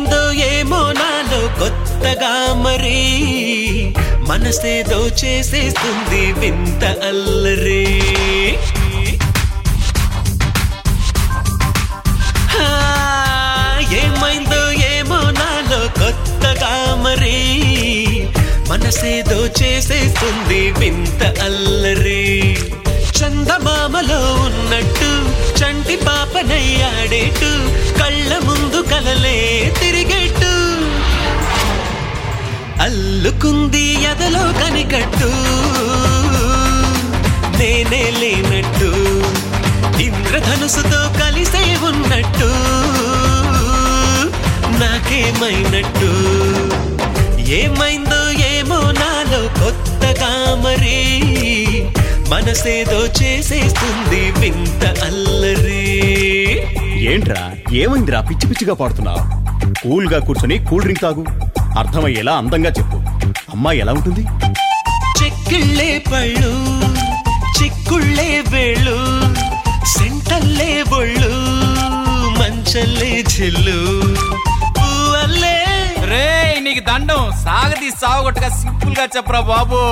ఏమైందో ఏమో నాలో కొత్తగా మరి మనసేదో చేసేస్తుంది వింత అల్లరి ఏమైందో ఏమో నాలో కొత్తగా మరి మనసేదో చేసేస్తుంది వింత అల్లరి చందమామలో ఉన్నట్టు చంటి పాపనయ్యాడేటు కళ్ళ ముందు కలలే తిరిగేట్టు అల్లుకుంది ఎదలో కనికట్టు నేనే లేనట్టు ఇంద్రధనుసుతో కలిసే ఉన్నట్టు నాకేమైనట్టు ఏమైందో ఏమో నాలో కొత్తగా మరి మనసేదో చేసేస్తుంది వింత అల్లరి ఏంట్రా ఏమైందిరా పిచ్చి పిచ్చిగా పాడుతున్నావు కూల్ గా కూర్చొని కూల్ డ్రింక్ తాగు అర్థమయ్యేలా అందంగా చెప్పు అమ్మాయి ఎలా ఉంటుంది చెక్కిళ్ళే పళ్ళు చిక్కుళ్ళే వేళ్ళు సెంటల్లే బొళ్ళు మంచల్లే చెల్లు పువ్వల్లే రే నీకు దండం సాగది సాగొట్టుగా సింపుల్ గా చెప్పరా బాబు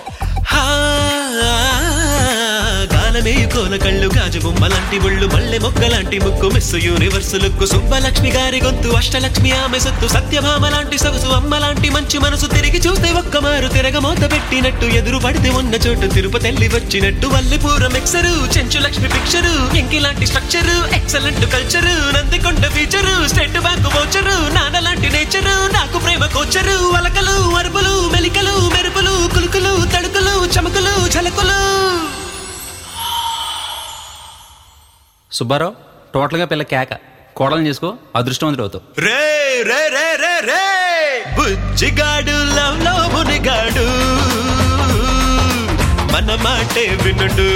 గానమే కోల కళ్ళు గాజు బొమ్మలాంటి ఒళ్ళు మల్లె మొక్కలాంటి ముక్కు మిస్సు యూనివర్స్ లుక్కు సుబ్బలక్ష్మి గారి గొంతు అష్టలక్ష్మి ఆమె సొత్తు సత్యభామ లాంటి సొగసు అమ్మలాంటి మంచి మనసు తిరిగి చూస్తే ఒక్కమారు తిరగమోత పెట్టినట్టు ఎదురు పడితే ఉన్న చోటు తిరుపతెల్లి వచ్చినట్టు వల్లిపూర మిక్సరు చెంచు లక్ష్మి పిక్చరు ఎంకిలాంటి structure excellent culture Nandikonda feature State Bank voucher నాన్నలాంటి నేచరు నాకు ప్రేమ కోచరు వలకలు అరుపులు మెలికలు మెరుపులు కులుకులు తడుకులు చమకులు ఝలకులు సుబ్బారావు టోటల్ గా పిల్ల కేక కోడలు చేసుకో అదృష్టవంతుడు అవుతావు రే రే రే రే రే బుజ్జిగాడు లవ్ లో మునిగాడు మన మాటే వినుడు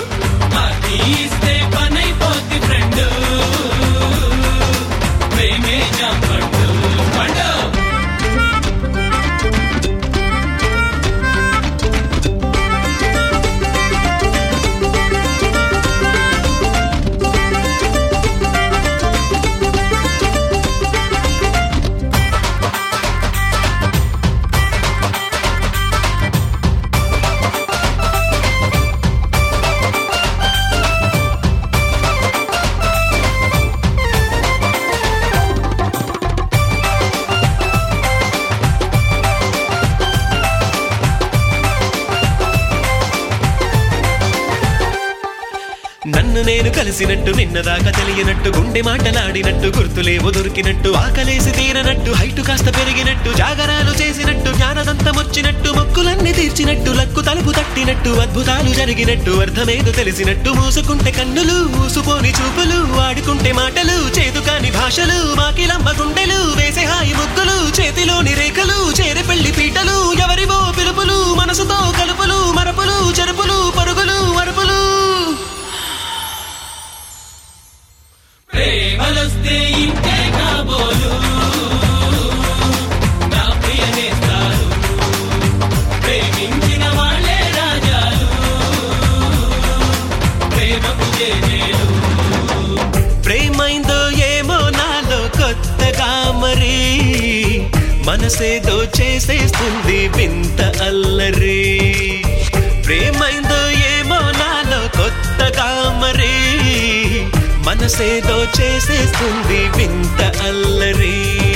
నన్ను నేను కలిసినట్టు నిన్నదాకా తెలియనట్టు గుండె మాటలాడినట్టు గుర్తులేవో దొరికినట్టు ఆకలేసి తీరనట్టు హైటు కాస్త పెరిగినట్టు జాగరాలు చేసినట్టు జ్ఞానదంతం వచ్చినట్టు మొక్కులన్నీ తీర్చినట్టు లక్కు తలుపు తట్టినట్టు అద్భుతాలు జరిగినట్టు అర్థమేదో తెలిసినట్టు మూసుకుంటే కన్నులు మూసుపోని చూపులు ఆడుకుంటే మాటలు చేదు కాని భాషలు మాకిలమ్మ గుండెలు వేసే హాయి ముగ్గులు చేతిలోని రేఖలు చేరే పెళ్లి పీటలు ఎవరివో పిలుపులు మనసుతో కలుపులు మరపులు చెరుపులు పరుగులు అరుపులు ప్రేమలొస్తే ఇంతే కాబోలు నా ప్రియనేస్తారు ప్రేమించిన వాళ్ళే రాజాలు ప్రేమకు జేజేలు ప్రేమైందో ఏమో నాలో కొత్తగా మరి మనసేదో చేసేస్తుంది వింత అల్లరి ప్రేమైందో ఏమో నాలో కొత్తగా మరి మనసేదో చేసేస్తుంది వింత అల్లరి